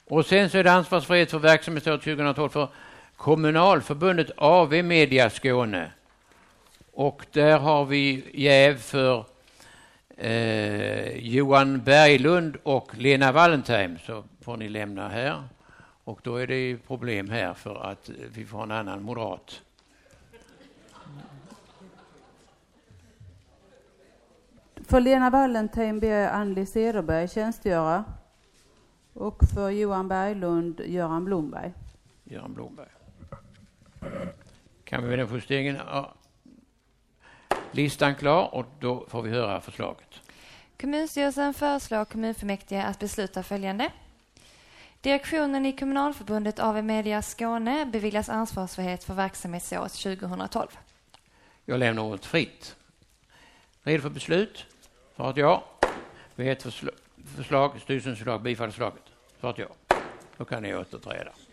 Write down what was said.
Och sen så är det ansvarsfrihet för verksamhetsåret 2012 för Kommunalförbundet AV Media Skåne. Och där har vi jäv för Johan Berglund och Lena Wallentheim, så får ni lämna här. Och då är det problem här för att vi får en annan moderat. För Lena Wallentheim ber jag Anneli Cederberg tjänstgöra. Och för Johan Berglund, Göran Blomberg. Göran Blomberg. Kan vi med den justeringen? Ja. Listan klar och då får vi höra förslaget. Kommunstyrelsen föreslår kommunfullmäktige att besluta följande. Direktionen i Kommunalförbundet AV Media Skåne beviljas ansvarsfrihet för verksamhetsåret 2012. Jag lämnar ordet fritt. Redo för beslut? Svarat ja. Vi har ett förslag, styrelsens förslag, bifallsförslaget. Svarat ja. Då kan ni återträda.